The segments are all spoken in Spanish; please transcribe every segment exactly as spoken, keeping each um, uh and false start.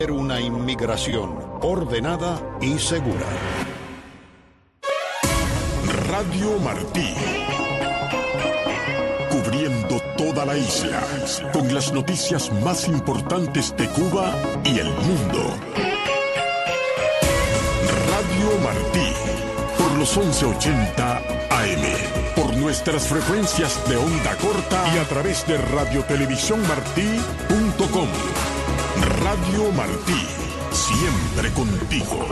Una inmigración ordenada y segura. Radio Martí. Cubriendo toda la isla con las noticias más importantes de Cuba y el mundo. Radio Martí. Por los once ochenta A M. Por nuestras frecuencias de onda corta y a través de radio televisión martí punto com. Radio Martí, siempre contigo.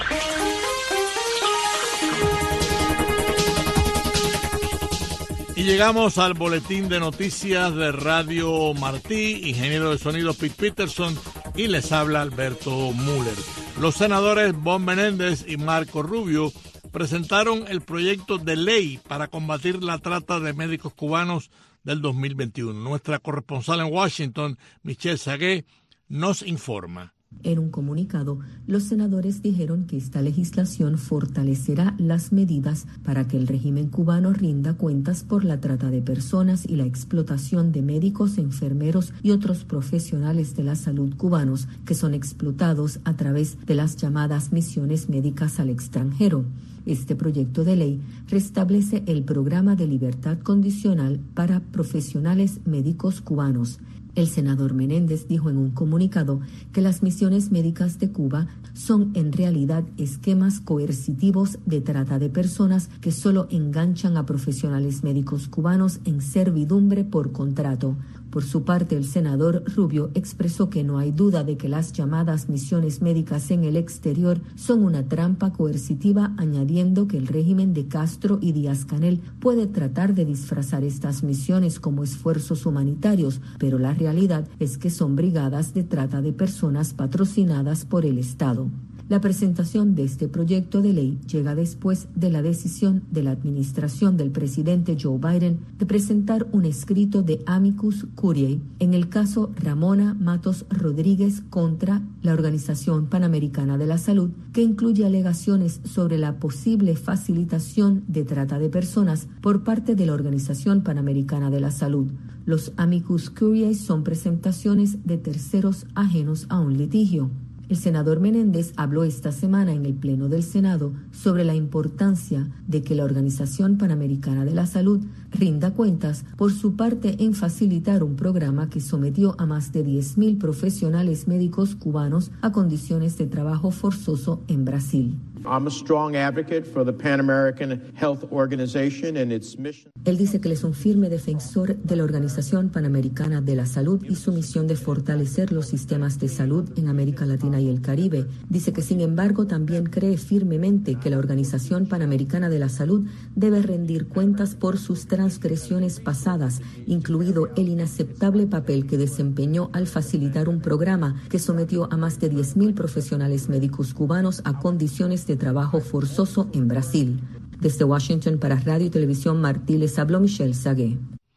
Y llegamos al boletín de noticias de Radio Martí, ingeniero de sonido Pete Peterson, y les habla Alberto Müller. Los senadores Bob Menéndez y Marco Rubio presentaron el proyecto de ley para combatir la trata de médicos cubanos del dos mil veintiuno. Nuestra corresponsal en Washington, Michelle Sagué, nos informa. En un comunicado, los senadores dijeron que esta legislación fortalecerá las medidas para que el régimen cubano rinda cuentas por la trata de personas y la explotación de médicos, enfermeros y otros profesionales de la salud cubanos que son explotados a través de las llamadas misiones médicas al extranjero. Este proyecto de ley restablece el programa de libertad condicional para profesionales médicos cubanos. El senador Menéndez dijo en un comunicado que las misiones médicas de Cuba son en realidad esquemas coercitivos de trata de personas que solo enganchan a profesionales médicos cubanos en servidumbre por contrato. Por su parte, el senador Rubio expresó que no hay duda de que las llamadas misiones médicas en el exterior son una trampa coercitiva, añadiendo que el régimen de Castro y Díaz-Canel puede tratar de disfrazar estas misiones como esfuerzos humanitarios, pero la realidad es que son brigadas de trata de personas patrocinadas por el Estado. La presentación de este proyecto de ley llega después de la decisión de la administración del presidente Joe Biden de presentar un escrito de amicus curiae en el caso Ramona Matos Rodríguez contra la Organización Panamericana de la Salud, que incluye alegaciones sobre la posible facilitación de trata de personas por parte de la Organización Panamericana de la Salud. Los amicus curiae son presentaciones de terceros ajenos a un litigio. El senador Menéndez habló esta semana en el Pleno del Senado sobre la importancia de que la Organización Panamericana de la Salud rinda cuentas por su parte en facilitar un programa que sometió a más de diez mil profesionales médicos cubanos a condiciones de trabajo forzoso en Brasil. I'm a strong advocate for the Pan American Health Organization and its mission. Él dice que él es un firme defensor de la Organización Panamericana de la Salud y su misión de fortalecer los sistemas de salud en América Latina y el Caribe. Dice que, sin embargo, también cree firmemente que la Organización Panamericana de la Salud debe rendir cuentas por sus transgresiones pasadas, incluido el inaceptable papel que desempeñó al facilitar un programa que sometió a más de diez mil profesionales médicos cubanos a condiciones de trabajo forzoso en Brasil. Desde Washington para Radio y Televisión Martí les habló Michelle Sagué.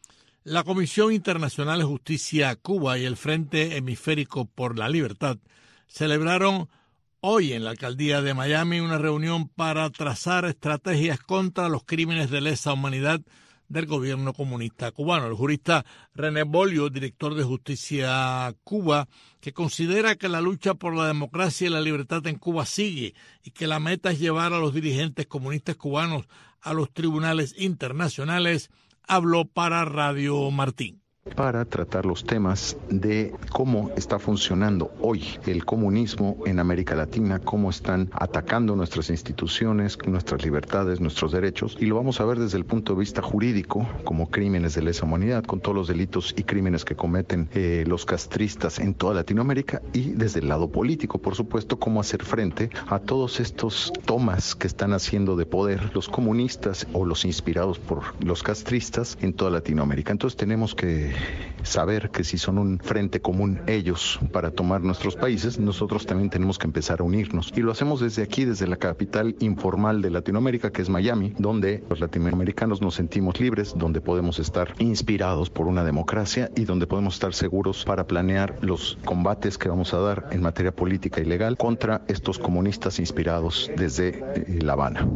La Comisión Internacional de Justicia Cuba y el Frente Hemisférico por la Libertad celebraron hoy en la alcaldía de Miami una reunión para trazar estrategias contra los crímenes de lesa humanidad del gobierno comunista cubano. El jurista René Bolio, director de Justicia Cuba, que considera que la lucha por la democracia y la libertad en Cuba sigue y que la meta es llevar a los dirigentes comunistas cubanos a los tribunales internacionales, habló para Radio Martí. Para tratar los temas de cómo está funcionando hoy el comunismo en América Latina, cómo están atacando nuestras instituciones, nuestras libertades, nuestros derechos, y lo vamos a ver desde el punto de vista jurídico como crímenes de lesa humanidad, con todos los delitos y crímenes que cometen eh, los castristas en toda Latinoamérica, y desde el lado político, por supuesto, cómo hacer frente a todos estos tomas que están haciendo de poder los comunistas o los inspirados por los castristas en toda Latinoamérica. Entonces tenemos que saber que si son un frente común ellos para tomar nuestros países, nosotros también tenemos que empezar a unirnos. Y lo hacemos desde aquí, desde la capital informal de Latinoamérica, que es Miami, donde los latinoamericanos nos sentimos libres, donde podemos estar inspirados por una democracia y donde podemos estar seguros para planear los combates que vamos a dar en materia política y legal contra estos comunistas inspirados desde eh, La Habana.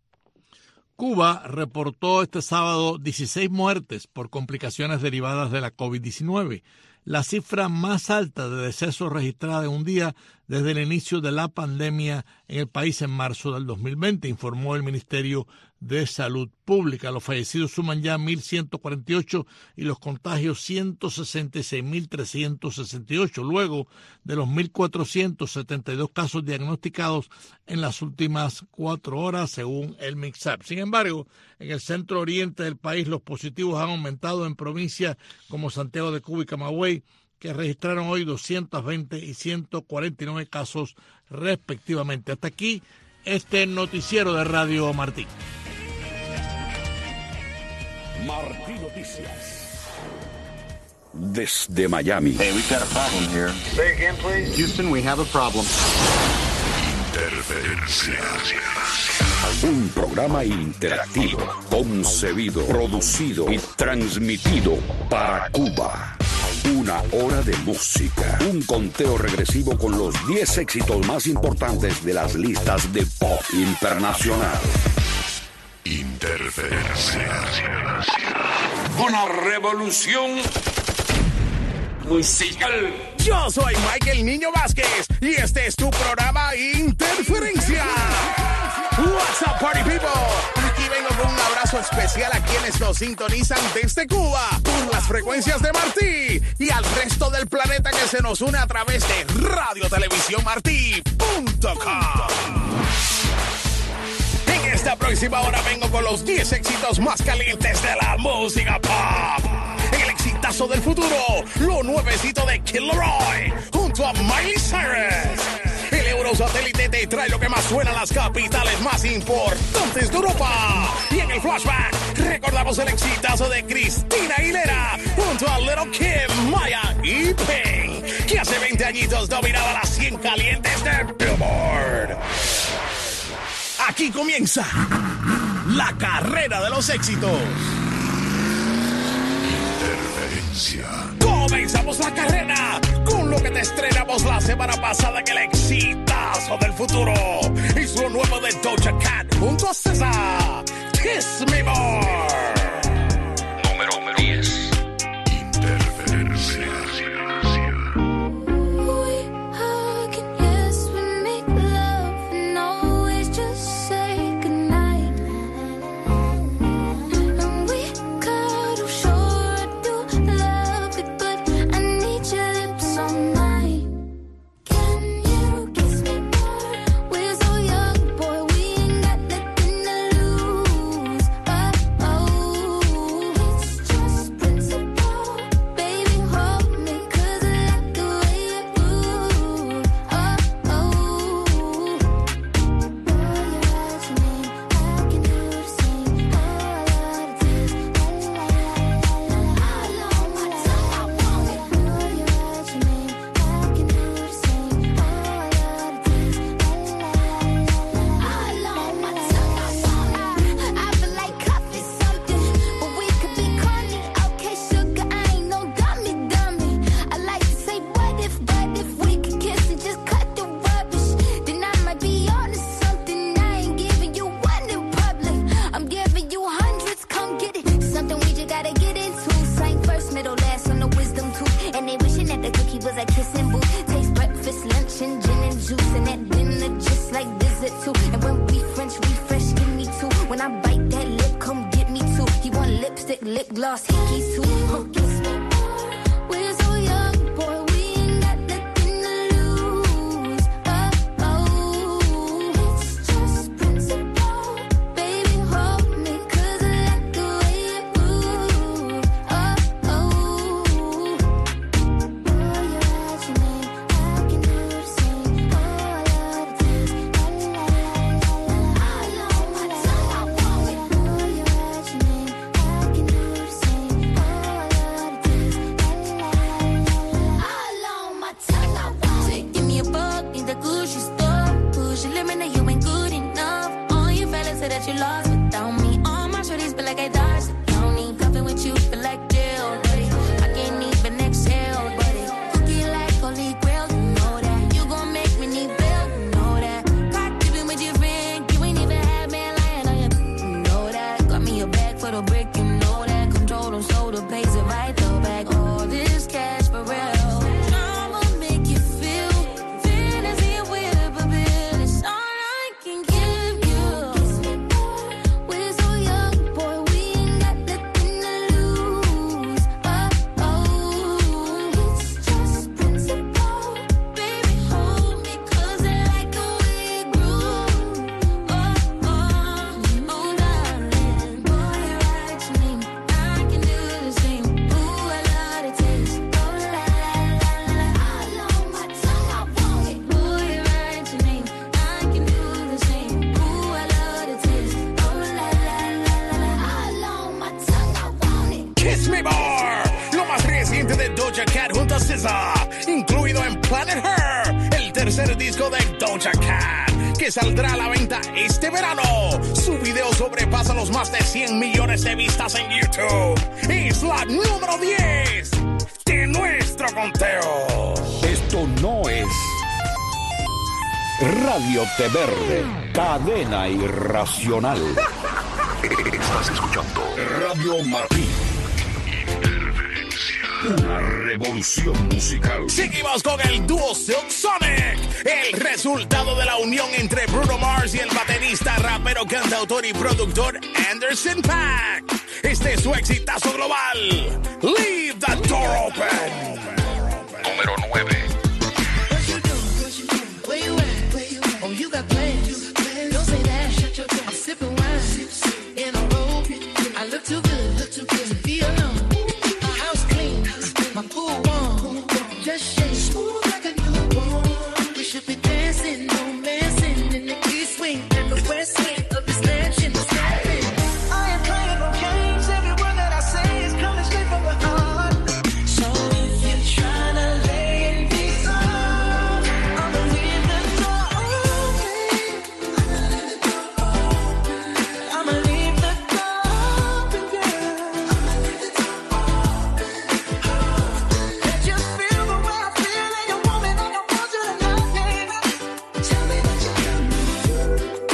Cuba reportó este sábado dieciséis muertes por complicaciones derivadas de la COVID diecinueve. la cifra más alta de decesos registrada en un día desde el inicio de la pandemia en el país en marzo del dos mil veinte, informó el Ministerio de Salud Pública. Los fallecidos suman ya mil ciento cuarenta y ocho y los contagios ciento sesenta y seis mil trescientos sesenta y ocho, luego de los mil cuatrocientos setenta y dos casos diagnosticados en las últimas cuatro horas, según el MINSAP. Sin embargo, en el centro oriente del país los positivos han aumentado en provincias como Santiago de Cuba y Camagüey, que registraron hoy doscientos veinte y ciento cuarenta y nueve casos respectivamente. Hasta aquí este noticiero de Radio Martí. Martí Noticias. Desde Miami. Hey, we've got a problem here. Say again, please. Houston, we have a problem. Interferencia. Un programa interactivo, concebido, producido y transmitido para Cuba. Una hora de música, un conteo regresivo con los diez éxitos más importantes de las listas de pop internacional. Interferencia. Una revolución musical. Yo soy Michael Niño Vázquez y este es tu programa Interferencia. What's up, party people? Aquí vengo con un abrazo especial a quienes nos sintonizan desde Cuba por las frecuencias de Martí y al resto del planeta que se nos une a través de radio televisión martí punto com. En esta próxima hora vengo con los diez éxitos más calientes de la música pop. En el exitazo del futuro, lo nuevecito de Kid Laroi junto a Miley Cyrus. El Eurosatélite te trae lo que más suena en las capitales más importantes de Europa. Y en el flashback recordamos el exitazo de Cristina Aguilera junto a Little Kim, Maya y Pink, que hace veinte añitos dominaba las cien calientes de Billboard. Aquí comienza la carrera de los éxitos. Interferencia. Comenzamos la carrera con lo que te estrenamos la semana pasada en el exitazo del futuro. Es lo nuevo de Doja Cat junto a César. Kiss Me More. Número diez. Interferencia. Brick, you know that control them, so the pays it right though back all this cash for real. sorpresa, incluido en Planet Her, el tercer disco de Doja Cat, que saldrá a la venta este verano. Su video sobrepasa los más de cien millones de vistas en YouTube. Es la número diez de nuestro conteo. Esto no es Radio Té Verde, cadena irracional. Estás escuchando Radio Martí. Una revolución musical. Seguimos con el dúo Silk Sonic, el resultado de la unión entre Bruno Mars y el baterista, rapero, cantautor y productor Anderson .Paak. Este es su exitazo global, Leave the Door Open. Número nueve. Just shake smooth like a newborn. We should be dancing, romancing in the east wing and the west wing of this mansion. I ain't playing no games. Every word that I say is coming straight from the heart. So if you're trying to lay in these arms, I'ma leave the door open. I'ma leave the door open, girl. I'ma leave the door open. Let you feel the way I feel and you want me like I want you tonight, baby. Tell me that you can move.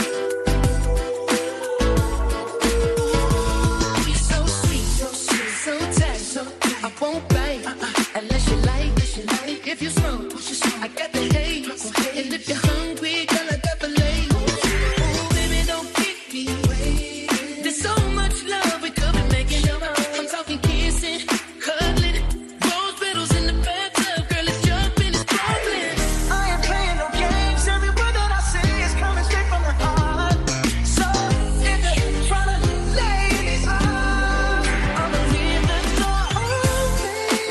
You're so sweet, so sweet, so tight, so I won't bite unless you like, unless you like. If you smoke, I got the haze, and if you're hungry, girl, I got the lace. Oh, baby, don't keep me waiting. There's so much love we could be making. I'm talking kissing, cuddling, rose petals in the bathtub, girl, it's jumping, it's bubbling. I ain't playing no games. Every word that I say is coming straight from the heart. So if you're trying to lay these arms, I'ma leave the door open.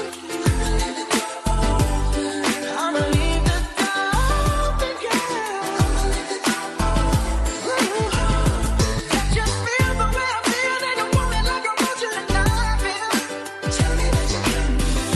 I'ma leave the door open, girl. Let you feel the way I feel and you want me like I want you tonight, baby. Tell me that you can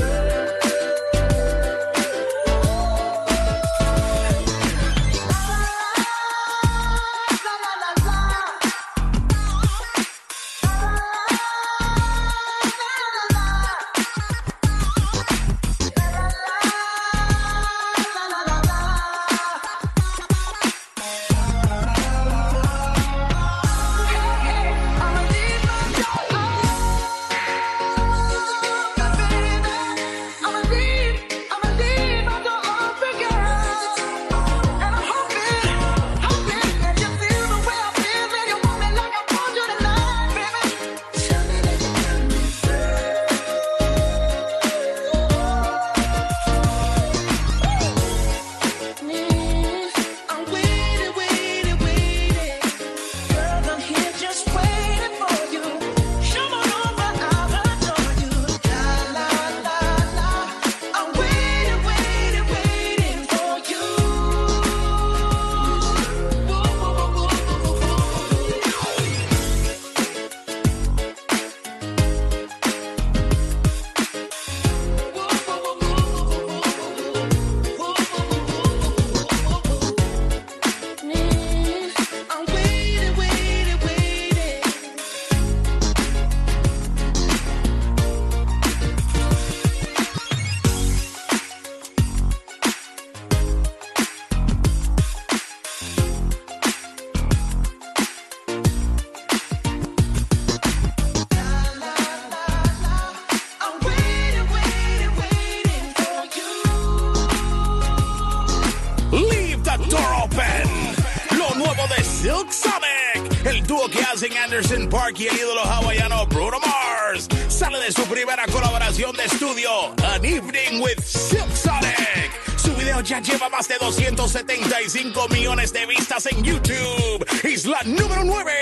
Silk Sonic, el dúo que hacen Anderson .Paak y el ídolo hawaiano Bruno Mars, sale de su primera colaboración de estudio, An Evening with Silk Sonic. Su video ya lleva más de doscientos setenta y cinco millones de vistas en YouTube. Es la número nueve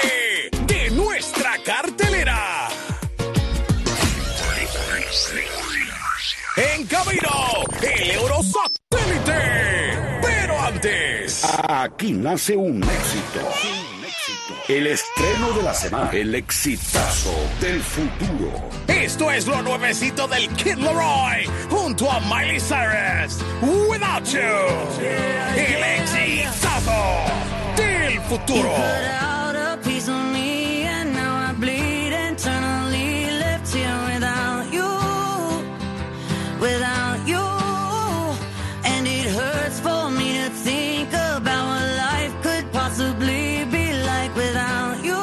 de nuestra cartelera. En camino, el Eurosatélite. Pero antes, aquí nace un éxito. Un éxito. El estreno de la semana. El exitazo del futuro. Esto es lo nuevecito del Kid Laroi junto a Miley Cyrus. Without You. El exitazo del futuro. Without you, and it hurts for me to think about what life could possibly be like without you,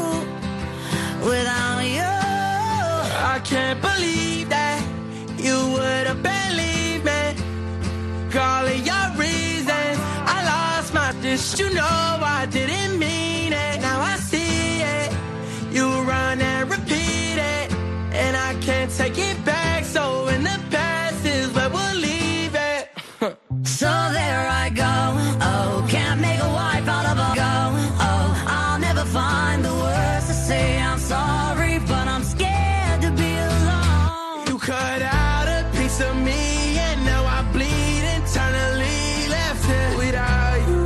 without you. I can't believe that you would have believed me. Calling your reasons, I lost my dish. You know I didn't mean it. Now I see it. You run and repeat it, and I can't take it back. So in the past is where we'll leave it. So there I go. Oh, can't make a wife out of a go. Oh, I'll never find the words to say I'm sorry, but I'm scared to be alone. You cut out a piece of me, and now I bleed internally. Left here without you,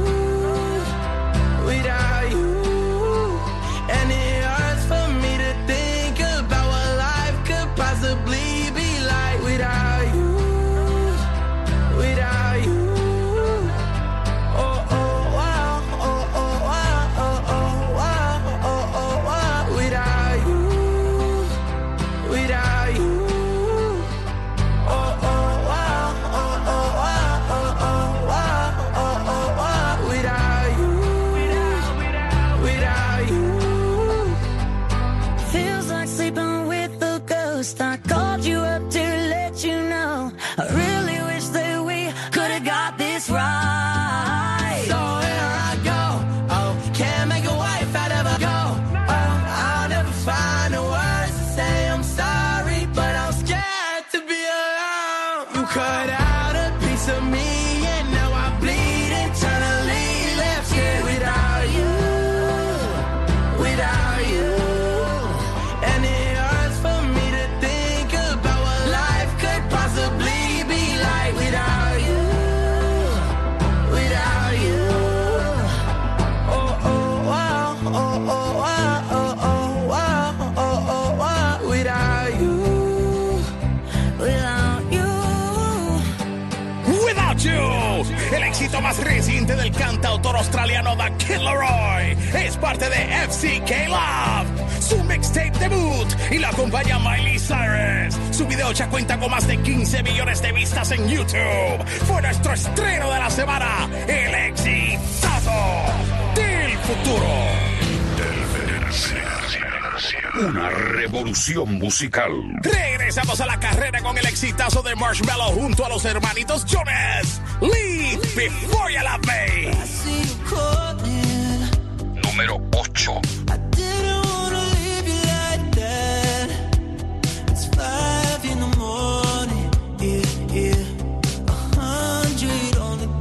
without you. And it hurts for me to think about what life could possibly be like without you, without you. Oh, oh, wow, oh, oh, wow, oh, oh, wow, oh, oh, wow, without you, without you. Oh, oh, wow, oh, oh, wow, oh, oh, wow, oh, oh, wow, without you, without you. Feels like sleeping with a ghost. I called you up to let you know. I really wish that we could have got this right. So here I go. Oh, can't make a wife out of a go. Oh, I'll never find the words to say I'm sorry, but I'm scared to be alone. You cut out a piece of me, and now I bleed internally. Left here without you, without you. And it hurts for me to think about what life could possibly be like without you, without you. Oh, oh, wow, oh, oh, wow, oh, oh, wow, oh, oh, wow, without you, Without you. Without You, el éxito más reciente del cantautor australiano The Kid Laroi, es parte de F C K Love, su mixtape debut, y la acompaña Miley Cyrus. Su video ya cuenta con más de quince millones de vistas en YouTube. Fue nuestro estreno de la semana, el exitazo del futuro. Una revolución musical. Regresamos a la carrera con el exitazo de Marshmello junto a los hermanitos Jonas. Leave Before You Love Me. I see you calling. Número ocho. I didn't wanna leave you like that. It's five in the morning, yeah, yeah. A hundred on the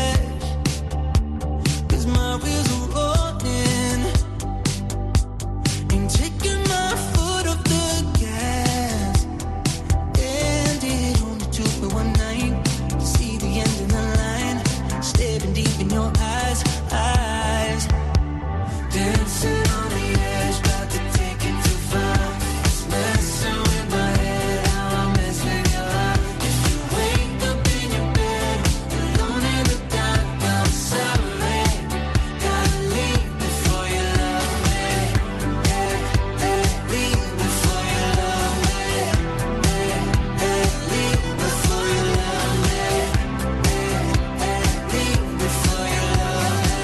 dash, 'cause my wheels are rolling. Ain't taking my foot off the gas. Ended on the two for one night. See the end of the line. Staring deep in your eyes, eyes. Dancing on the edge, about to take it too far. Messing with my head, how I mess with your heart. If you wake up in your bed, alone in the dark, I'm sorry. Gotta leave before you love me. Yeah, yeah, leave before you love me. Yeah, yeah, leave before you love me. Yeah, yeah, leave before you love me.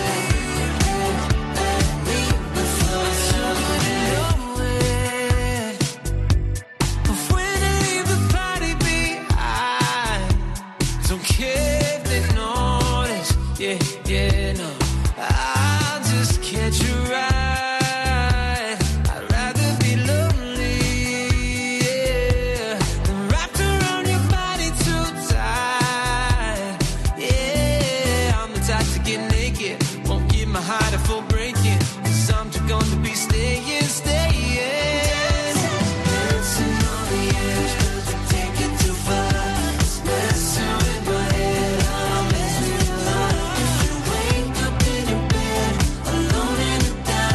Yeah, yeah, no, I'll just catch you right. I'd rather be lonely, yeah, than wrapped around your body too tight. Yeah, I'm the type to get naked, won't give my heart a full breaking, 'cause I'm just gonna be staying, staying. Dancing on the edge, but to take it too far. Messing with my head, I'm messing with your heart. If you wake up in your bed, alone in the dark.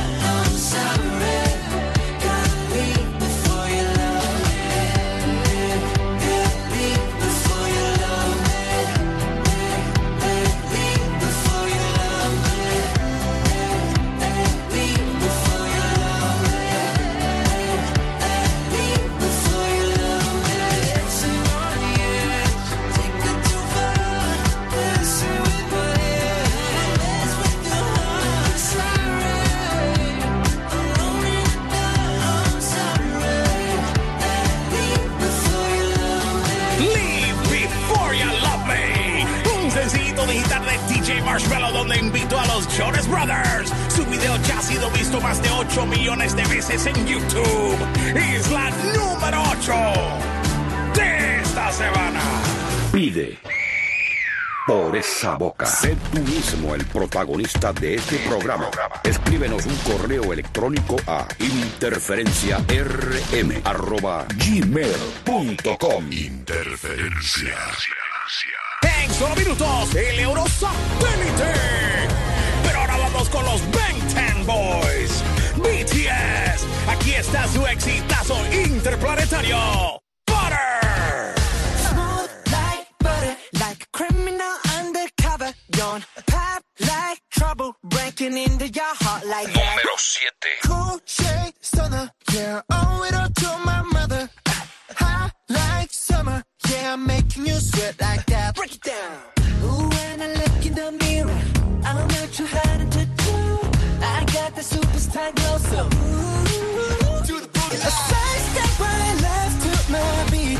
Marshmello, donde invitó a los Jonas Brothers. Su video ya ha sido visto más de ocho millones de veces en YouTube. Es la número ocho de esta semana. Pide por esa boca. Sé tú mismo el protagonista de este programa. Escríbenos un correo electrónico a interferenciarm arroba gmail punto com. Interferencia. En solo minutos, el Eurosatélite. Pero ahora vamos con los Ben ten Boys. B T S. Aquí está su exitazo interplanetario. Butter. Smooth like butter, like a criminal undercover. Don't pop like trouble, breaking into your heart like that. Número siete. Cool shade stunner, yeah, owe it all to my mother. Hot like summer, yeah, I'm making you sweat like that. Break it down. Ooh, when I look in the mirror, I'm not too hard to do. I got the superstar glow, so ooh, to the booty. A side step right left to my beat.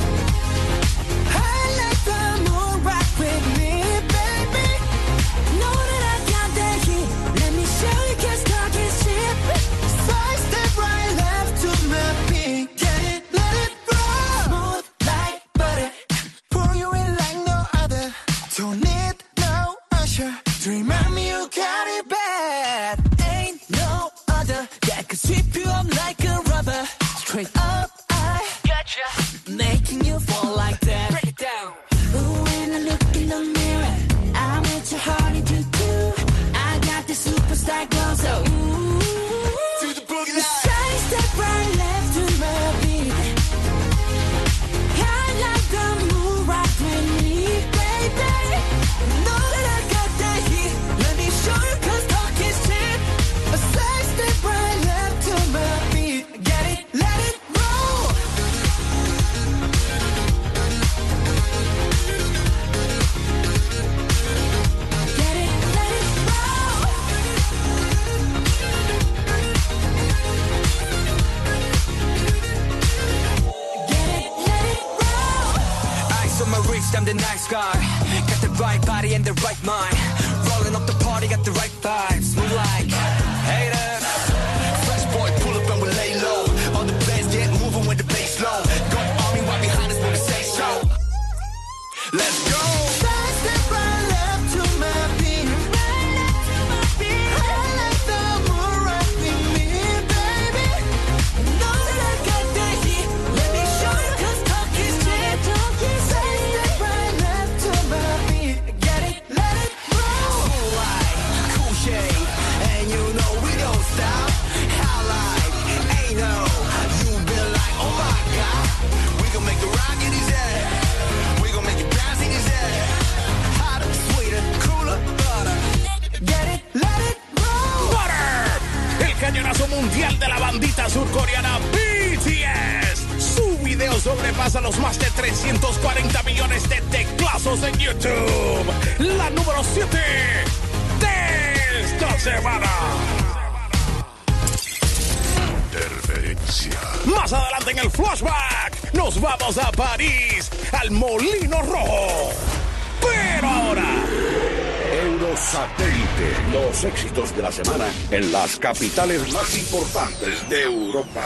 I like the moon rock with me, baby. Know that I got that heat. Let me show you, 'cause talk is cheap. Side step right left to my beat. Get it, let it roll. Smooth like butter, pour you in like no other. Don't need no usher to remind me you got it bad. Ain't no other that could sweep you up like a rubber. Straight up, I gotcha, making you fall like that. Break it down. Ooh, when I look in the mirror, I'm at your heart to do. I got the superstar glow, so ooh, to the boogie line. Side step right left to my beat. I like the moon rock with me, baby. Know that I got that heat. Let me show you, 'cause talk is cheap. A side step right left to my beat. Get it, let it roll. Get it, let it roll. Get it, let it roll. Eyes on my wrist, I'm the nice guy. Got the right body and the right mind. Rolling up the party, got the right vibes. Move like haters. Fresh boy, pull up and we lay low. All the bands get moving with the bass low. Got army right behind us when we say so. Let's go. Side step right left to my beat. I like the moon rock with me, baby. Know that I got that heat. Let me show you, 'cause talk is cheap. Side step right left to my beat. Get it, let it roll. Cool like, cool shade. And you know we don't stop. How like, ain't no. You been like, oh my God. We gon' make the rock in his head. We gon' make it bounce in his head. Hotter, sweeter, cooler, butter. Get it, let it roll. Butter. El cañonazo mundial de la bandita surcoreana B T S. Su video sobrepasa los más de trescientos cuarenta millones de teclazos en YouTube. La número siete de esta semana. Interferencia. Más adelante en el flashback, nos vamos a París, al Molino Rojo. Pero ahora, Eurosatélite. Los éxitos de la semana en las capitales más importantes de Europa.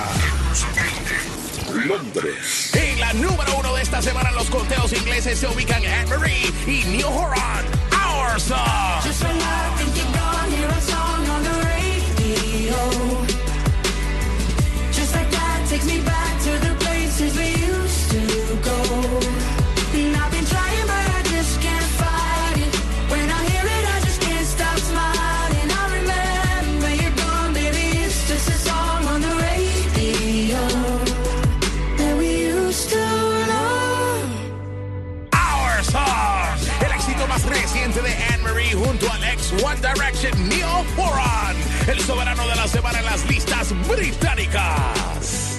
Londres. en la número uno de esta semana en los conteos ingleses se ubican Anne-Marie y Neil Horan. Our Song. Just when I think you're gone, hear a song on the radio. Just like that takes me back to the places we used to go. And I've been trying, but I just can't fight it. When I hear it, I just can't stop smiling. I remember you're gone, baby. It's just a song on the radio that we used to love. Our Song. El éxito más reciente de Anne-Marie junto al ex One Direction Neil Horan. El soberano de la semana en las listas británicas.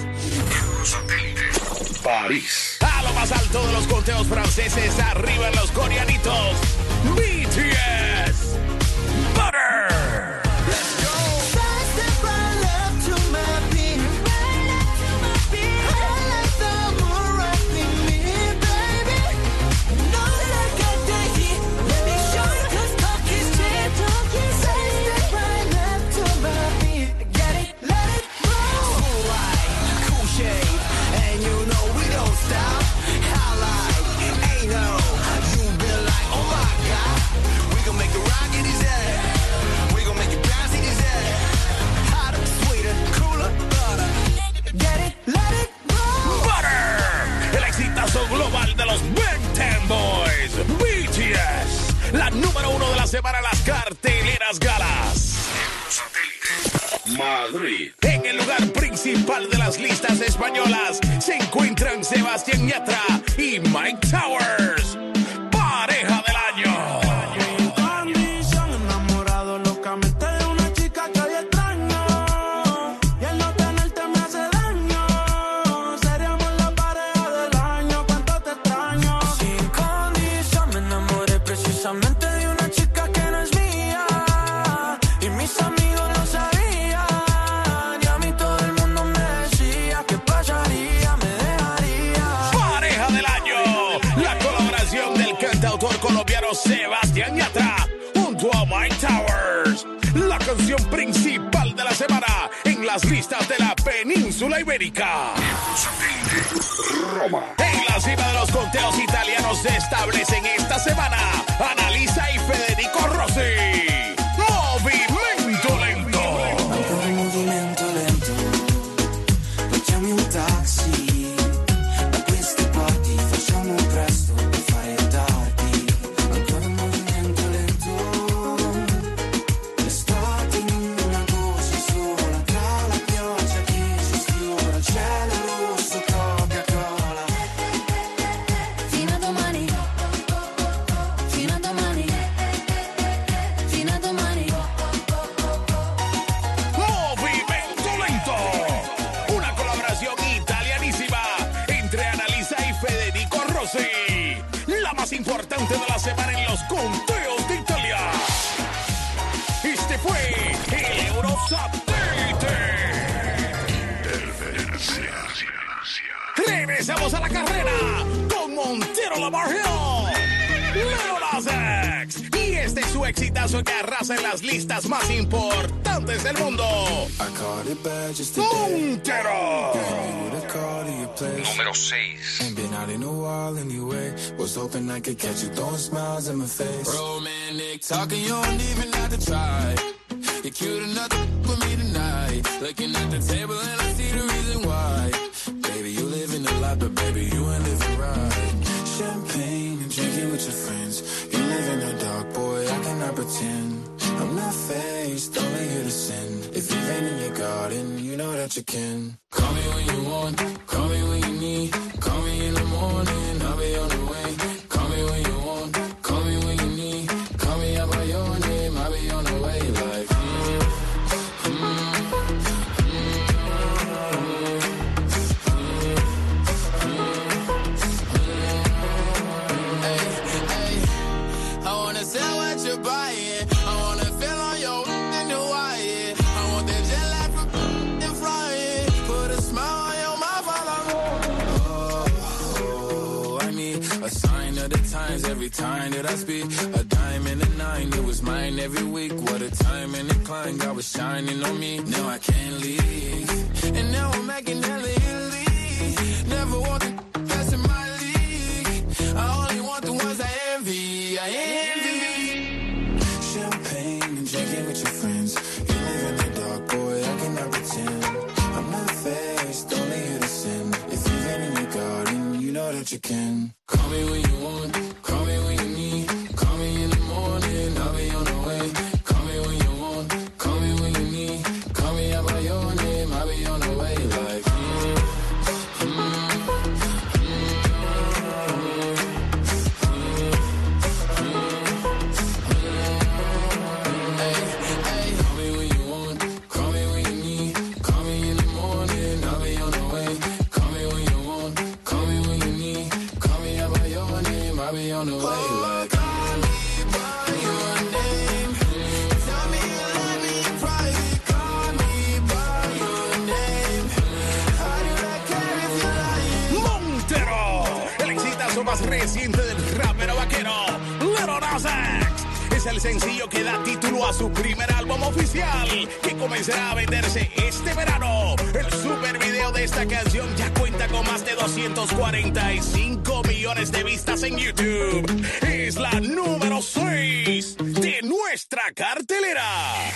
París. A lo más alto de los conteos franceses, arriba en los coreanitos. B T S. Butter. Get las carteleras galas. Madrid. En el lugar principal de las listas españolas se encuentran Sebastián Yatra y Mike Towers. Pareja del año. Enamorado locamente de una chica que hoy extraño. Y el no tenerte me hace daño. Seríamos la pareja del año. Cuánto te extraño. Sin condición me enamoré precisamente de una chica que no es mía. Y mis amigos lo sabían. Y a mí todo el mundo me decía que pasaría, me dejaría. Pareja del año. La colaboración del cantautor colombiano Sebastián Yatra junto a Mike Towers. La canción principal de la semana en las listas de la península ibérica. Roma. En la cima de los conteos italianos se establecen esta semana Annalisa y Federico Rossi. Movimiento lento. Ancora in movimento lento, facciamo un taxi, da queste parti facciamo presto per fare tardi. Ancora in movimento lento, l'estate in una cosa sola, tra la pioggia che si sfiora, il cielo rosso, Coca-Cola. Fino a domani, fino a domani, fino a domani. Movimiento lento. Una colaboración italianísima entre Annalisa y Federico Rossi. La más importante de la semana en los conteos de Italia. Este fue el Eurosatélite. Regresamos a la carrera con Montero Lamar Hill, Lil Nas X. Y este es su exitazo que arrasa en las listas más importantes del mundo. Montero. Número seis. Ain't been out in a while anyway. Was hoping I could catch you throwing smiles in my face. Romantic talking, you don't even have to try. You're cute enough to with me tonight. Looking at the table and I see the reason why. Baby, you living a lot, but baby, you ain't living right. Champagne and drinking with your friends. You live in the dark, boy, I cannot pretend. I'm not faced, only here to sin. If you've been in your garden, you know that you can. Call me when you want, call me when you need. Call me in the morning, I'll be on the way. Call me when you want, call me when you need. Call me out by your name, I'll be on the way. Like, mm, mm, mm, hey, hey, I wanna sell what you're buying. I wanna feel on your in Hawaii. I want that jet lag from and flying. Put a smile on your mouth while I'm oh, oh, I need a sign of the times every time that I speak. A dime and a nine, it was mine every week. What a time and a climb, God was shining on me. Now I can't leave, and now I'm making hella Italy. Never want the best in my league. I only want the ones I envy. I envy. Champagne and drinking with your friends. You live in the dark, boy, I cannot pretend. I'm not faced, only here to sin. If you've been in your garden, you know that you can. Call me when you want, call me when you need. Call me in the morning, I'll be on the way. Call me when you want, call me when you need. Call me out by your name, I'll be on the way. Like, mm, mm, hey, hey, call me when you want, call me when you need. Call me in the morning, I'll be on the way. Call me when you want, call me when you need. Call me out by your name, I'll be on the way. Like, call me by your name. Tell me you love me in private. Call me by your name. How do I care if you're lying? Montero, el exitazo más reciente del rapero vaquero Lil Nas X. Es el sencillo que da título a su primer álbum oficial, que comenzará a venderse este verano. El super video de esta canción ya cuenta con más de doscientos cuarenta y cinco millones de vistas en YouTube. Es la número seis de nuestra cartelera.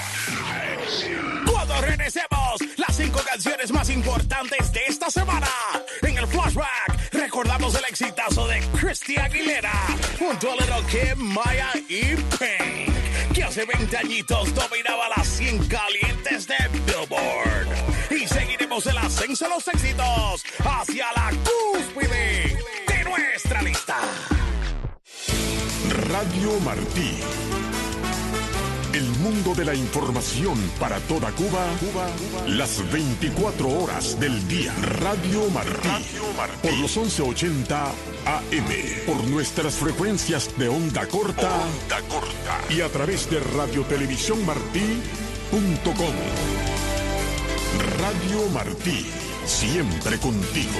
Cuando regresemos, las cinco canciones más importantes de esta semana. En el flashback, recordamos el exitazo de Christina Aguilera junto a Little Kim, Maya y Pink. que hace veinte añitos dominaba las cien calientes de Billboard. Y seguiremos el ascenso de los éxitos hacia la cúspide de nuestra lista. Radio Martí. El mundo de la información para toda Cuba, Cuba, Cuba, las veinticuatro horas del día. Radio Martí. Radio Martí. Por los once ochenta A M. Por nuestras frecuencias de onda corta. Onda corta. Y a través de radio televisión martí punto com. Radio Martí. Siempre contigo.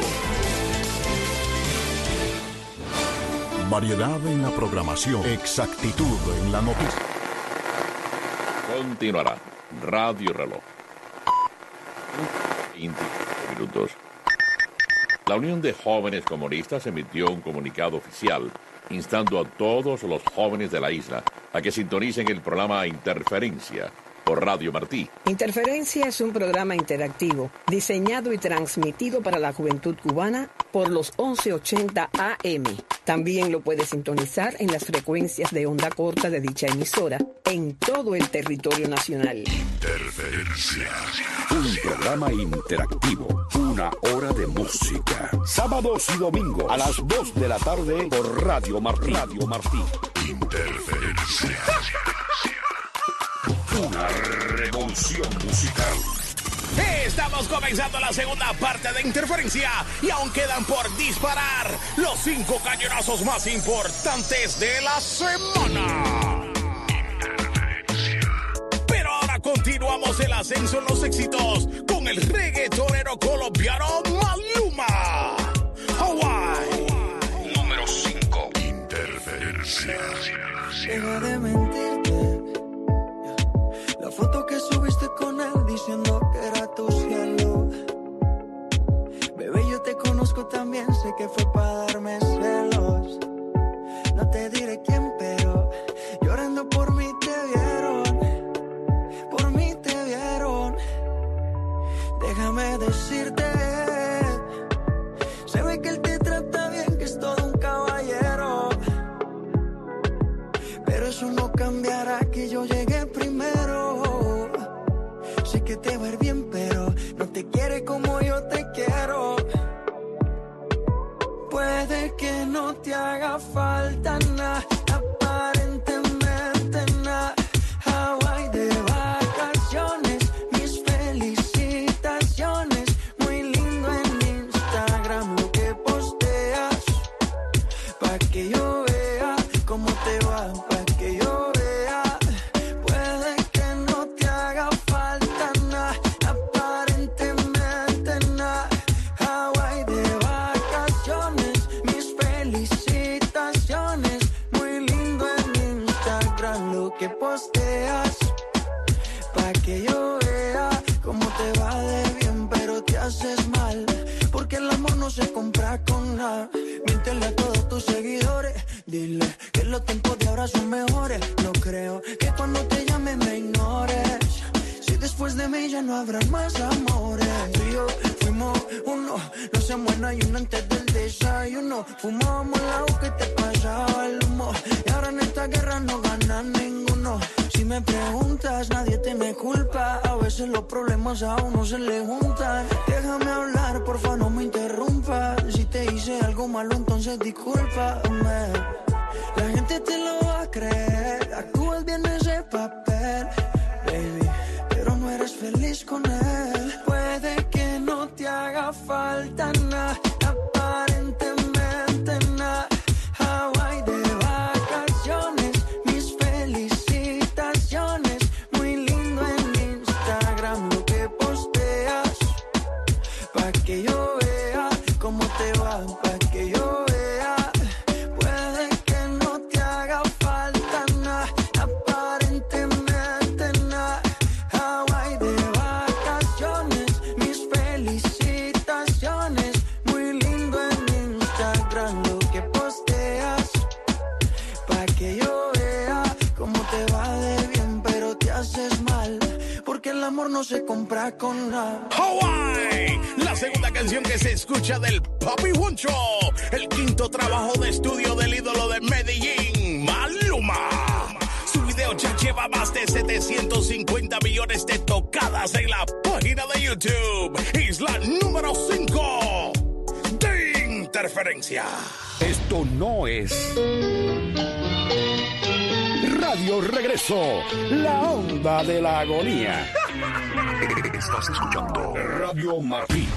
Variedad en la programación. Exactitud en la noticia. Continuará Radio Reloj. veinte minutos. La Unión de Jóvenes Comunistas emitió un comunicado oficial instando a todos los jóvenes de la isla a que sintonicen el programa Interferencia por Radio Martí. Interferencia es un programa interactivo diseñado y transmitido para la juventud cubana por los once ochenta A M. También lo puede sintonizar en las frecuencias de onda corta de dicha emisora en todo el territorio nacional. Interferencia. Un programa interactivo. Una hora de música. Sábados y domingos a las dos de la tarde por Radio Martí. Radio Martí. Interferencia. Una revolución musical. Estamos comenzando la segunda parte de Interferencia y aún quedan por disparar los cinco cañonazos más importantes de la semana. Pero ahora continuamos el ascenso en los éxitos con el reggaetonero colombiano Maluma. Hawaii. Número cinco. Interferencia. Deja de mentirte. La foto que subiste con él diciendo que era tu cielo. Bebé, yo te conozco también, sé que fue para darme celos. No te diré quién, pero llorando por mí te vieron. Por mí te vieron. Déjame decirte, se ve que él te trata bien, que es todo un caballero. Pero eso no cambiará que yo llegué primero. Sé que te va a ir bien, pero no te quiere como yo te quiero. Puede que no te haga falta nada, aparentemente nada. Hawaii de vacaciones, mis felicitaciones. Muy lindo en Instagram lo que posteas, pa' que yo vea cómo te va, pa' que yo vea. Puede que no te haga falta nada, aparentemente nada. Hawaii de vacaciones, mis felicitaciones. Muy lindo en Instagram lo que posteas, pa' que yo vea cómo te va de bien, pero te haces mal, porque el amor no se compra con nada. Miéntele a todos tus seguidores, dile que los tiempos de ahora son mejores. No creo que cuando te llame me ignores, si después de mí ya no habrá más amores. Tú y yo fuimos uno, no se muera y uno antes del desayuno. Fumábamos el agua que te pasaba el humo, y ahora en esta guerra no gana ninguno. Si me preguntas, nadie te me culpa, a veces los problemas a uno se le juntan. Déjame hablar, porfa, no me interrumpas. Si te hice algo malo, entonces discúlpame. La gente te lo va a creer, actúas bien ese papel, baby, pero no eres feliz con él. Puede que no te haga falta nada, aparentemente nada. Hawaii de vacaciones, mis felicitaciones. Muy lindo en Instagram lo que posteas, pa' que yo vea cómo te va, pa' que yo vea. Puede que no te haga falta nada, aparentemente nada. Hawaii de vacaciones, mis felicitaciones. Muy lindo en Instagram lo que posteas, pa' que yo vea cómo te va de bien, pero te haces mal, porque el amor no se compra con nada. Hawaii, la segunda canción que se escucha del Papi Juancho, el quinto trabajo de estudio del ídolo de Medellín, Maluma. Su video video ya lleva más de setecientos cincuenta millones de tocadas en la página de YouTube. Es la número cinco de Interferencia. Esto no es Radio Regreso, la onda de la agonía. Estás escuchando Radio Martí.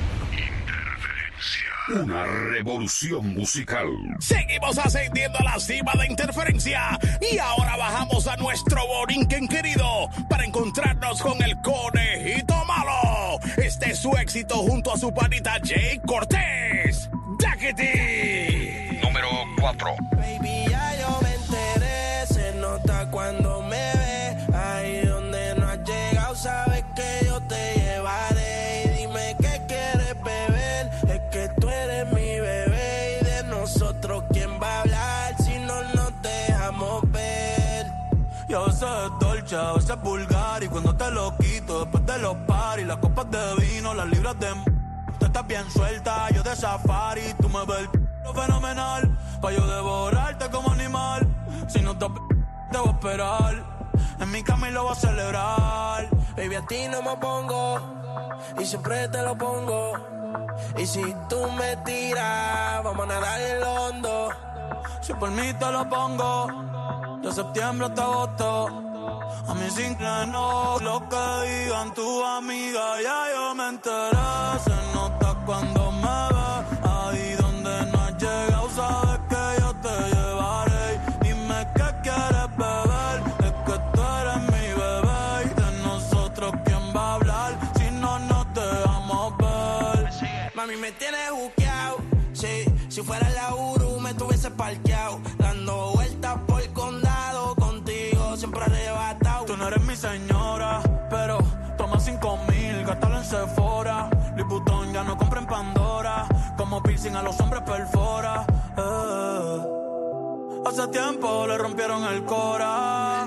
Una revolución musical. Seguimos ascendiendo a la cima de Interferencia y ahora bajamos a nuestro Borinquen querido para encontrarnos con el Conejito Malo. Este es su éxito junto a su panita Jay Cortés. Daquiti. Número cuatro. Baby, ya yo me enteré, se nota cuando me ve. Ahí donde no has llegado, sabes que yo te llevaré. Y dime qué quieres beber, es que tú eres mi bebé. Y de nosotros, ¿quién va a hablar si no nos dejamos ver? Y a veces es dolce, a veces es vulgar. Y cuando te lo quito, después de los paris, las copas de vino, las libras de... Tú estás bien suelta, yo de safari. Tú me ves el fenomenal, pa' yo devorarte como animal. Si no te te voy a esperar, en mi cama y lo voy a celebrar. Baby, a ti no me pongo, y siempre te lo pongo. Y si tú me tiras, vamos a nadar en el hondo. Si por mí te lo pongo, de septiembre hasta agosto. A mí sin que no, lo que digan tu amiga, ya yo me enteré. Se nota cuando me ve, ahí donde no has llegado, sabes que yo te llevaré. Dime qué quieres beber, es que tú eres mi bebé. Y de nosotros, ¿quién va a hablar si no nos dejamos ver? Mami, me tienes buqueado, sí. Si fuera la Uru, me tuviese parqueado, dando vueltas por el condado, contigo siempre arrebatado. Tú no eres mi señora, pero toma cinco mil, gástalo en Sephora. Liputón ya no compra en Pandora, como piercing a los hombres perfora. Eh. Hace tiempo le rompieron el cora.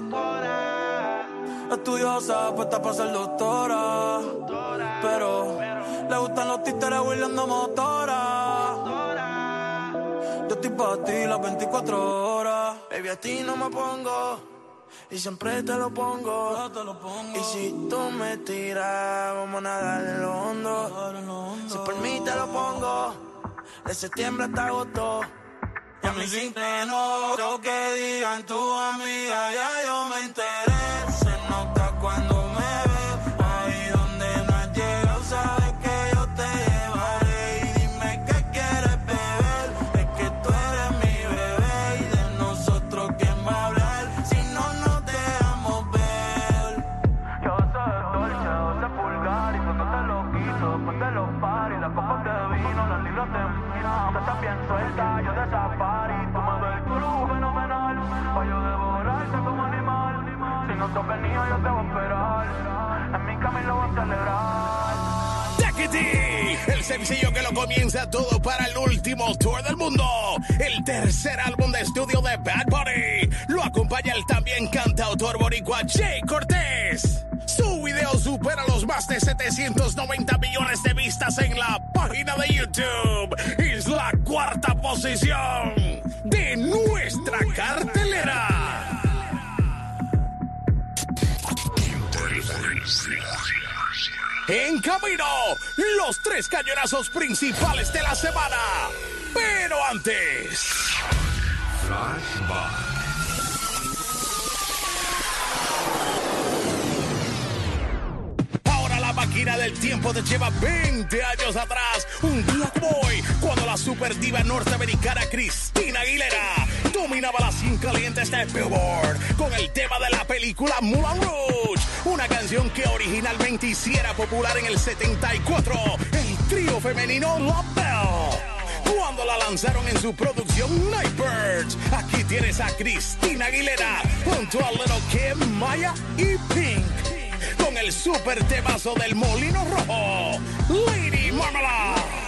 Estudiosa, puesta para ser doctora, pero le gustan los títeres huirleando motora. Yo estoy para ti las veinticuatro horas. Baby, a ti no me pongo, y siempre te lo pongo. Te lo pongo. Y si tú me tiras, vamos a nadar en lo hondo. Si por mí te lo pongo, de septiembre hasta agosto. Y a mí sin que no, lo que digan tu amiga, ya yo me enteré. Se nota cuando me ve, ahí donde no has llegado, sabes que yo te llevaré. Y dime qué quieres beber, es que tú eres mi bebé. Y de nosotros, ¿quién va a hablar si no nos dejamos ver? Yo soy dolce, yo soy vulgar. Y cuando te lo quito, después de los paris, las copas de vino, las libras de mina. Tú estás bien suelta, yo de safari. Tú me ves el culo fenomenal, pa' yo devorarte como animal. Si no te has venido, yo te voy a esperar, en mi cama y lo voy a celebrar. Daquiti, el sencillo que lo comienza todo para el último tour del mundo. El tercer álbum de estudio de Bad Bunny. Lo acompaña el también cantautor boricua Jay Cortés. Su video supera los más de setecientos noventa millones de vistas en la página de YouTube. Es la cuarta posición de nuestra cartelera. En camino, los tres cañonazos principales de la semana. Pero antes... Flashback. Ahora la máquina del tiempo te lleva veinte años atrás. Un Black Boy, cuando la superdiva norteamericana Christina Aguilera dominaba las cien calientes de Billboard con el tema de la película Moulin Rouge, una canción que originalmente hiciera popular en el setenta y cuatro el trío femenino Love Bell. Cuando la lanzaron en su producción Nightbirds, aquí tienes a Christina Aguilera junto a Little Kim, Maya y Pink con el super temazo del Molino Rojo, Lady Marmalade.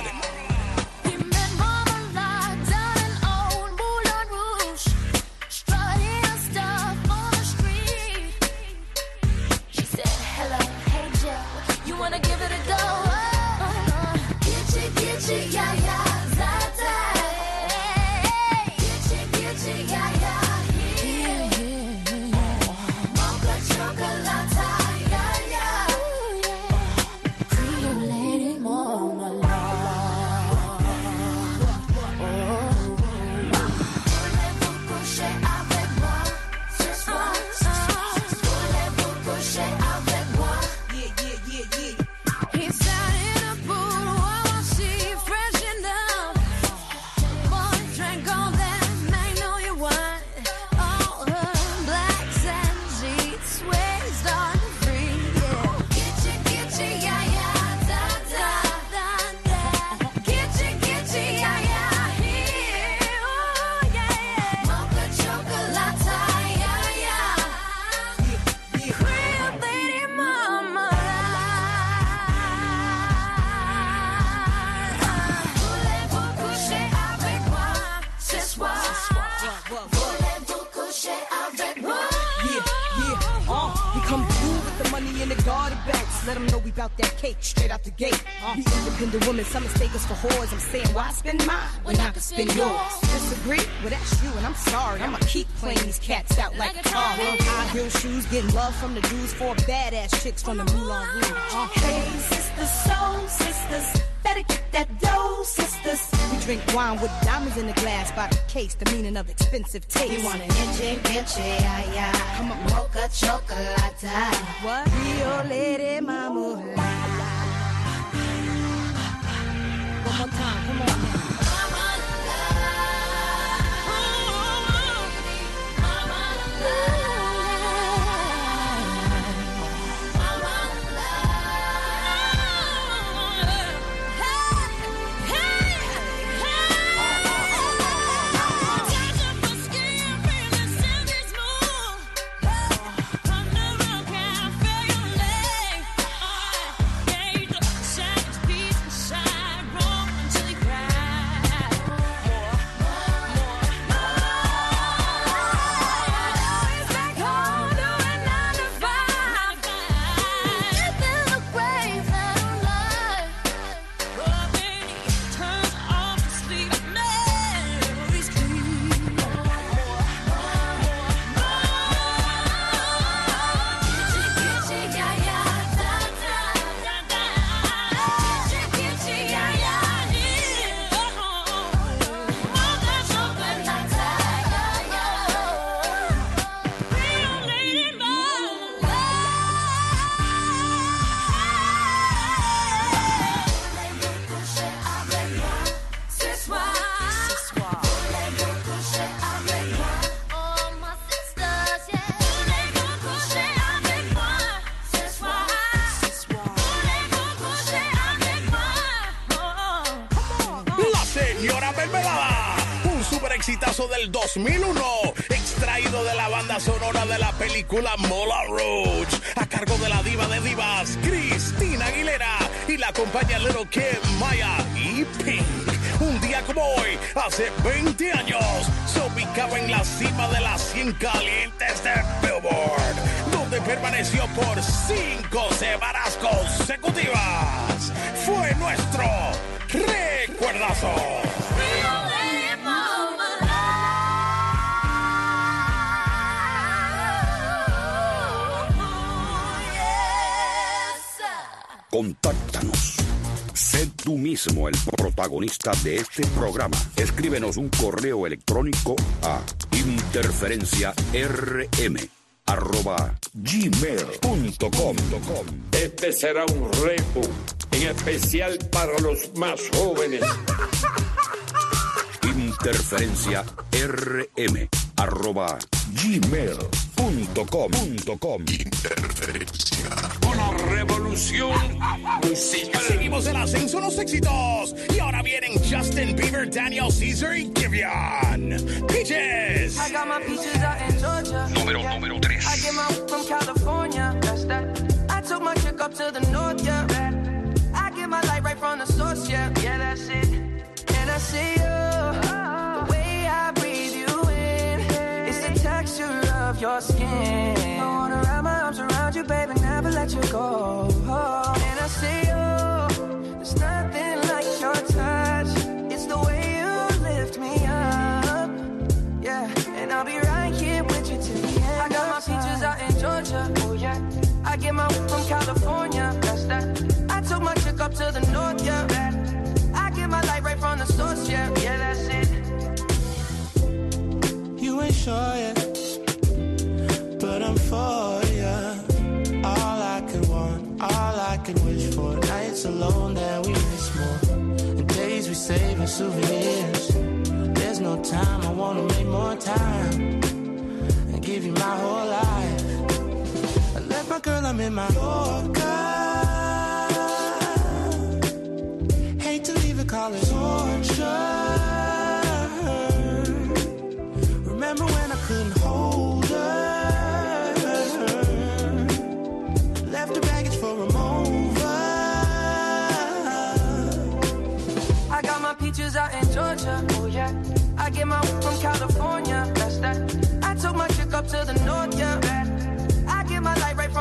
We come through with the money in the garden belts. Let them know we bout that cake straight out the gate. We independent women, some mistake us for whores. I'm saying, why spend mine when I can spend yours? Disagree? Well, that's you, and I'm sorry. I'ma keep playing these cats out like a car. High heel shoes, getting love from the dudes, four badass chicks from the Moulin Rouge. Uh, Hey, sisters, soul sisters, better get that dough, sisters. We drink wine with diamonds in the glass by the case, the meaning of expensive taste. You want an inche, inche, ay, ay. Come on, mocha chocolate. What? Rio Lady Mama. One more time, come on now. Exitazo del dos mil uno, extraído de la banda sonora de la película Moulin Rouge, a cargo de la diva de divas, Christina Aguilera, y la acompaña Little Kim, Maya y Pink. Un día como hoy, hace veinte años, se ubicaba en la cima de las cien calientes de Billboard, donde permaneció por cinco semanas consecutivas. Fue nuestro recuerdazo. Contáctanos. Sé tú mismo el protagonista de este programa. Escríbenos un correo electrónico a interferenciarm arroba gmail punto com. Este será un reto en especial para los más jóvenes. Interferencia rm arroba gmail punto com. Interferencia. Una revolución musical. Seguimos el ascenso en los éxitos. Y ahora vienen Justin Bieber, Daniel Caesar y Giveon. Peaches. I got my peaches out in Georgia. Número, número tres. I get my from California. That's that. I took my chick up to the north, yeah. I get my light right from the source, yeah. Yeah, that's it. And I see you. The way I breathe you in. It's the texture of your skin. I wanna wrap my arms around you, baby, never let you go. And I see you. There's nothing like your touch. It's the way you lift me up. Yeah, and I'll be right here with you till the end. I got my peaches out in Georgia. Oh yeah. I get my from California. That's that. I took my chick up to the north. Yeah. I get my light right from the source. Yeah. Yeah, that's it. You ain't sure yet, but I'm for ya. All I could want, all I could wish for. Nights alone that we miss more. And days we save as souvenirs. There's no time, I wanna make more time and give you my whole life. I left my girl, I'm in my Yorker. Hate to leave it, call it torture. Remember when I couldn't hold her? Left her baggage for a mover. I got my peaches out in Georgia. Oh yeah. I get my from California. That's that. I took my chick up to the north. Yeah. I get my light right from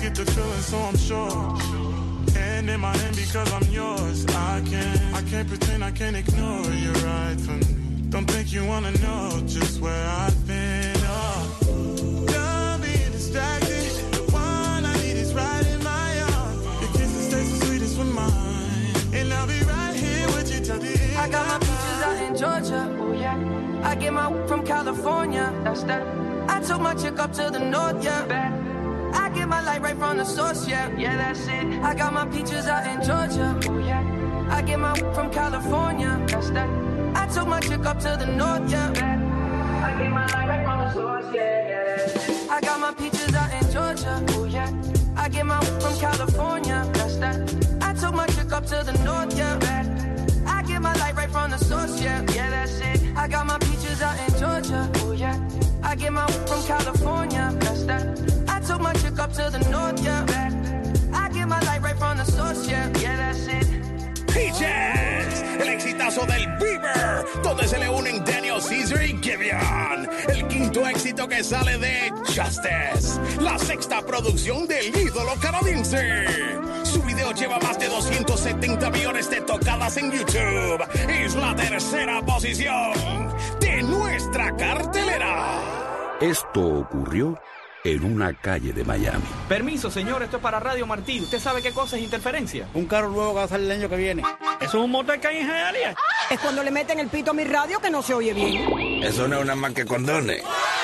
get the feeling, so I'm sure. And in my hand because I'm yours. I can't, I can't pretend, I can't ignore you right from me. Don't think you wanna know just where I've been. Oh, done being distracted. The one I need is right in my arms. Your kisses taste the sweetest with mine, and I'll be right here with you till the end. I got my peaches out in Georgia, oh yeah. I get my from California, that's that. I took my chick up to the north, yeah. I get my light right from the source, yeah. Yeah, that's it. I got my peaches out in Georgia, oh yeah. I get my from California, that's that. I took my chick up to the north, yeah. I get my light right from the source, yeah, yeah. I got my peaches out in Georgia, oh yeah. I get my from California, that's that. I took my chick up to the north, yeah. I get my light right from the source, yeah. Yeah, that's it. I got my peaches out in Georgia, oh yeah. I get my from California, that's that. I took my chick up to the north, yeah. I get my light right from the source, yeah. Yeah, that's it. Peaches, el exitazo del Bieber, donde se le unen Daniel Caesar y Giveon. El quinto éxito que sale de Justice, la sexta producción del ídolo canadiense. Su video lleva más de doscientos setenta millones de tocadas en YouTube. Es la tercera posición de nuestra cartelera. Esto ocurrió en una calle de Miami. Permiso, señor, esto es para Radio Martí. ¿Usted sabe qué cosa es interferencia? Un carro nuevo que va a salir el año que viene. ¿Eso es un motor que hay en Hialeah? Es cuando le meten el pito a mi radio que no se oye bien. Eso no es una más que condones.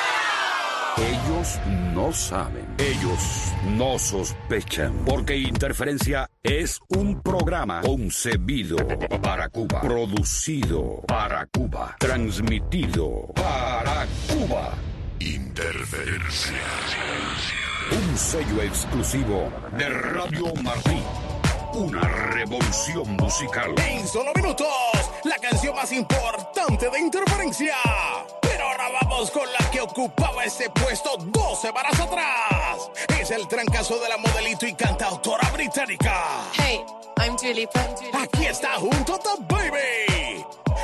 Ellos no saben, ellos no sospechan, porque Interferencia es un programa concebido para Cuba, producido para Cuba, transmitido para Cuba. Interferencia. Un sello exclusivo de Radio Martí. Una revolución musical. En solo minutos, la canción más importante de Interferencia. Pero ahora vamos con la que ocupaba ese puesto dos semanas atrás. Es el trancazo de la modelito y cantautora británica. Hey, I'm Dua Lipa. Aquí está junto a The Baby,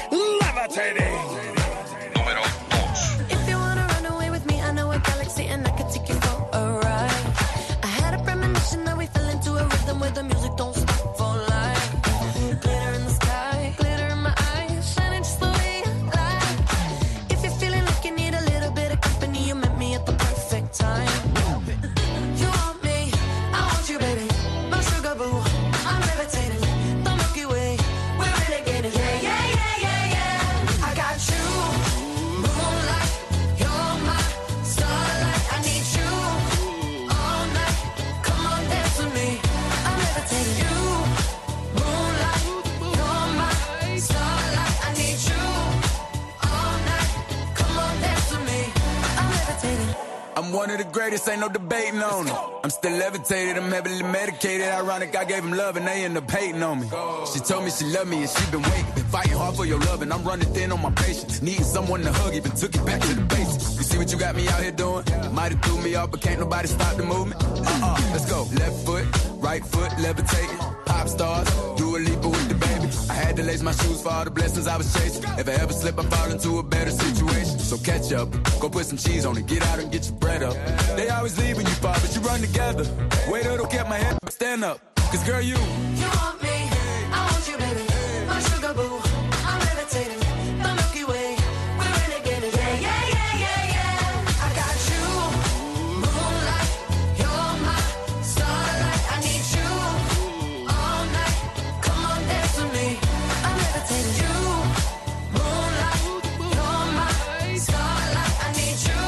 Levitating. Número If you wanna run away with me, I know a galaxy and I can take you for a ride. I had a premonition that we fell into a rhythm where the music don't stop for life. Glitter in the sky, glitter in my eyes, shining just the way I like. If you're feeling like you need a little bit of company, you met me at the perfect time. You want me, I want you, baby, my sugar boo. I'm levitating, the Milky Way, we're renegading. Yeah, yeah, yeah, yeah, yeah. I got you, moonlight, you're my starlight. I need you all night. Come on, dance with me. I'm levitating. You, moonlight, you're my starlight. I need you all night. Come on, dance with me. I'm levitating. I'm one of the greatest, ain't no debating on it. I'm still levitated, I'm heavily medicated. Ironic, I gave him love and they end up hating on me. She told me she loved me and she been waiting. Been fighting hard for your love and I'm running thin on my patience. Needing someone to hug, even took it back to the basics. You see what you got me out here doing? Might have threw me off, but can't nobody stop the movement. Uh-uh, let's go. Left foot, right foot, levitating. Pop stars, Dua Lipa with the baby. I had to lace my shoes for all the blessings I was chasing. If I ever slip, I fall into a better situation. So catch up, go put some cheese on it, get out and get your bread up. They always leave when you fall, but you run together. Wait till it'll get my head up, stand up. Cause girl, you You want me, I want you, baby, my sugar boo. I'm levitating, the Milky Way, we're renegading. Yeah, yeah, yeah, yeah, yeah. I got you, moonlight, you're my starlight. I need you all night. Come on, dance with me. I'm levitating. You, moonlight, you're my starlight. I need you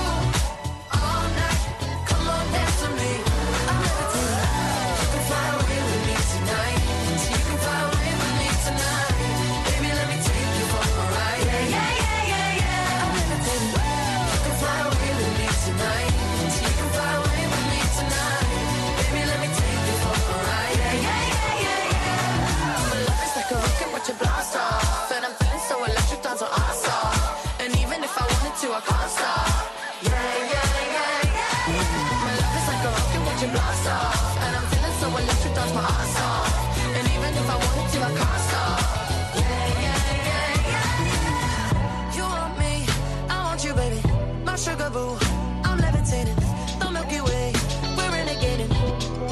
all night. Come on, dance with me. I'm levitating. You can fly away with me tonight. You can fly away with me tonight. Baby, let me take you for a ride. Yeah, yeah, yeah, yeah, yeah. I'm levitating. You can fly away with me tonight. You can fly away with me tonight. Baby, let me take you for a ride. Yeah, yeah, yeah, yeah, yeah. My love is like a rocket, watch it blast off. And I'm feeling so electric, dance on awesome. And even if I wanted to, I can't stop. Yeah, yeah, yeah, yeah. My love is like a rocket, watch it blast off. And I'm feeling so electric, dance my ass off. And even if I wanted to, I can't stop. Yeah, yeah, yeah, yeah. You want me, I want you, baby, my sugar boo. I'm levitating, the Milky Way, we're renegading.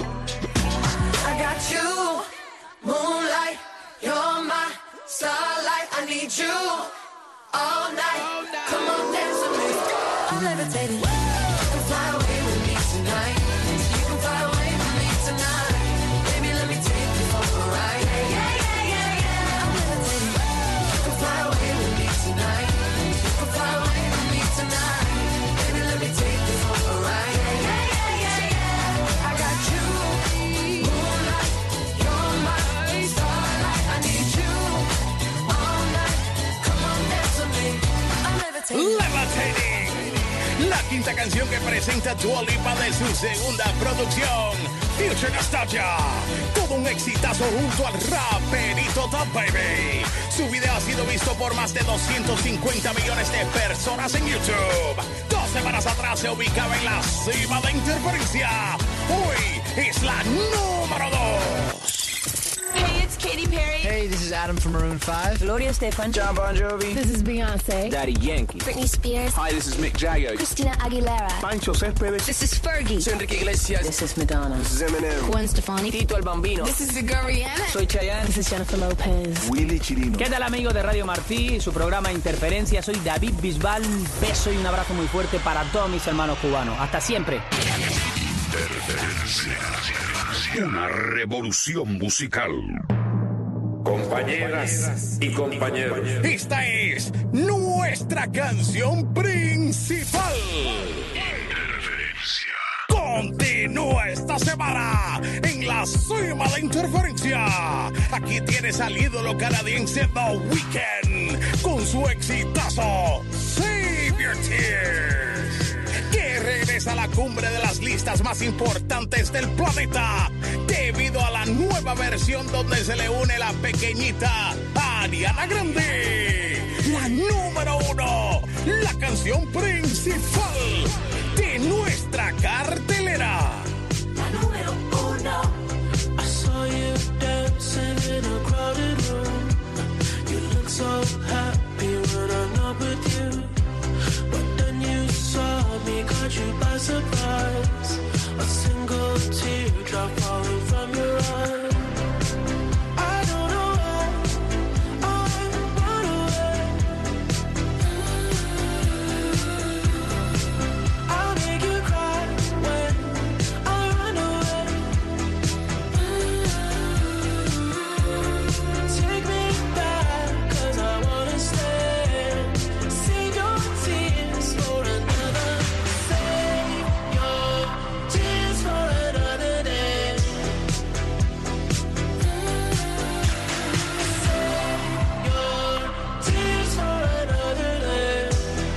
quinta canción que presenta Dua Lipa de su segunda producción, Future Nostalgia. Todo un exitazo junto al raperito Top Baby. Su video ha sido visto por más de doscientos cincuenta millones de personas en YouTube. Dos semanas atrás se ubicaba en la cima de Interferencia. Hoy es la número dos. Hey, it's Katy Perry. Hey, this is Adam from Maroon five. Gloria Estefan. John Bon Jovi. This is Beyonce. Daddy Yankee. Britney Spears. Hi, this is Mick Jagger. Christina Aguilera. Pancho Céspedes. This is Fergie. Soy Enrique Iglesias. This is Madonna. This is Eminem. Gwen Stefani. Tito el Bambino. This is the girl Rihanna. Soy Chayanne. This is Jennifer Lopez. Willy Chirino. ¿Qué tal, amigos de Radio Martí? Su programa Interferencia. Soy David Bisbal. Un beso y un abrazo muy fuerte para todos mis hermanos cubanos. Hasta siempre. Interferencia. Una revolución musical. Compañeras y compañeros. Esta es nuestra canción principal. Interferencia. Continúa esta semana en la cima de Interferencia. Aquí tienes al ídolo canadiense The Weeknd con su exitazo Save Your Tears, que regresa a la cumbre de las listas más importantes del planeta debido a la nueva versión donde se le une la pequeñita Ariana Grande. La número uno, la canción principal de nuestra cartelera. La número uno. I saw you dancing in a crowded room. You look so happy when I'm not with you. But then you saw me, caught you by surprise. A single teardrop falling from your eye. I don't know why I run away. I'll make you cry when I run away. Take me back, 'cause I wanna stay. Save your tears for another. Save your tears for another day. Save your tears for another day.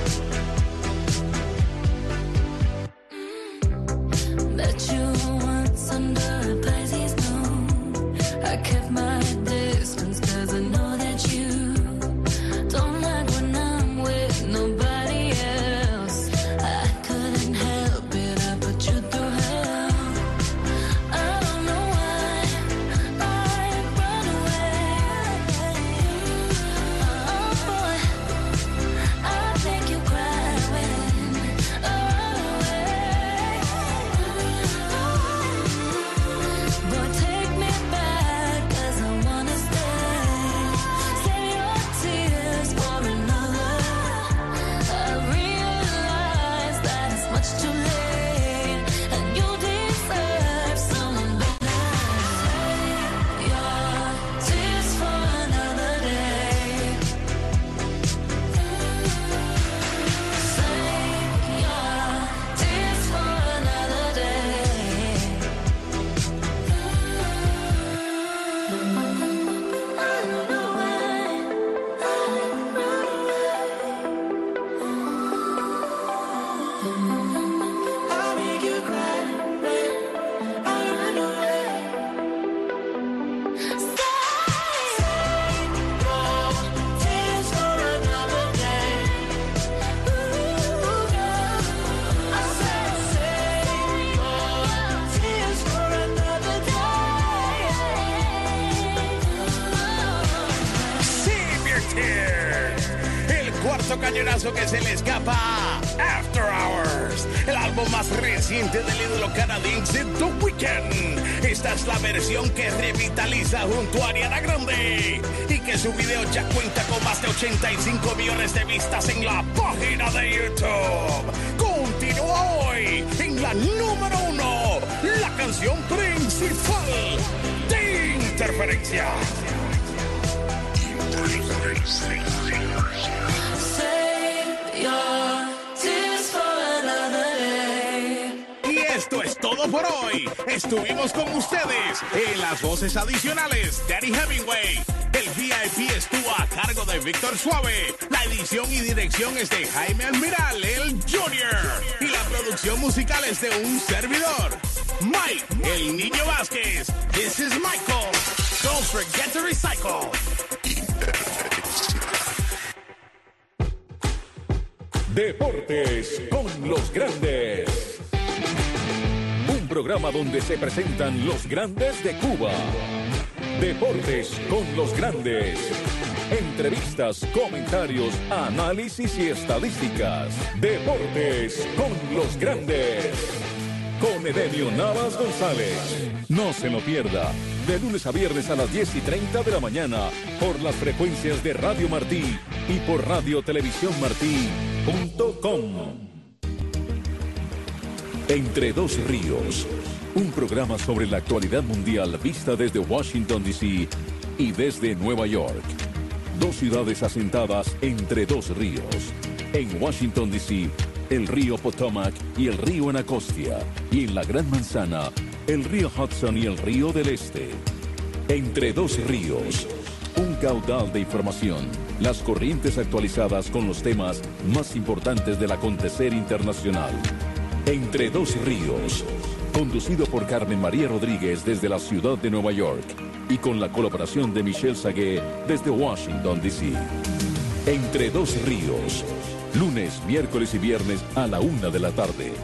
Met you once under a Pisces moon. I kept my distance 'cause I know that you don't like when I'm with nobody else. I couldn't help it, I put you through hell. I don't know why I run away. Oh boy, I make you cry when I run away. Boy, take me back, 'cause I wanna stay. Save your tears for another. I realize that it's much too late, and you deserve someone better. Save your tears for another day. Save your tears for another day. I don't know why I run I'll make you cry when I run away. Save your tears for another day. Ooh, I said save your tears for another Save Your Tears. El cuarto cañonazo que se le escapa, After Hours, el álbum más reciente del ídolo canadiense The Weeknd. Esta es la versión que revitaliza junto a Ariana Grande y que su video ya cuenta con más de ochenta y cinco millones de vistas en la página de YouTube. Continúa hoy en la número uno, la canción principal de Interferencia. Save your tears for another day. Y esto es todo por hoy. Estuvimos con ustedes en las voces adicionales Danny Hemingway, El V I P estuvo a cargo de Víctor Suave. La edición y dirección es de Jaime Almiral, el Junior. Y la producción musical es de un servidor, Mike, el Niño Vázquez. This is Michael. Don't forget to recycle. Deportes con los grandes. Un programa donde se presentan los grandes de Cuba. Deportes con los grandes. Entrevistas, comentarios, análisis y estadísticas. Deportes con los grandes. Con Edenio Navas González. No se lo pierda. De lunes a viernes a las diez y treinta de la mañana. Por las frecuencias de Radio Martí y por radio televisión martí punto com. Entre dos ríos. Un programa sobre la actualidad mundial vista desde Washington, D C y desde Nueva York. Dos ciudades asentadas entre dos ríos. En Washington, D C, el río Potomac y el río Anacostia. Y en la Gran Manzana, el río Hudson y el río del Este. Entre dos ríos. Un caudal de información. Las corrientes actualizadas con los temas más importantes del acontecer internacional. Entre dos ríos. Conducido por Carmen María Rodríguez desde la ciudad de Nueva York y con la colaboración de Michelle Sagué desde Washington, D C. Entre dos ríos, lunes, miércoles y viernes a la una de la tarde.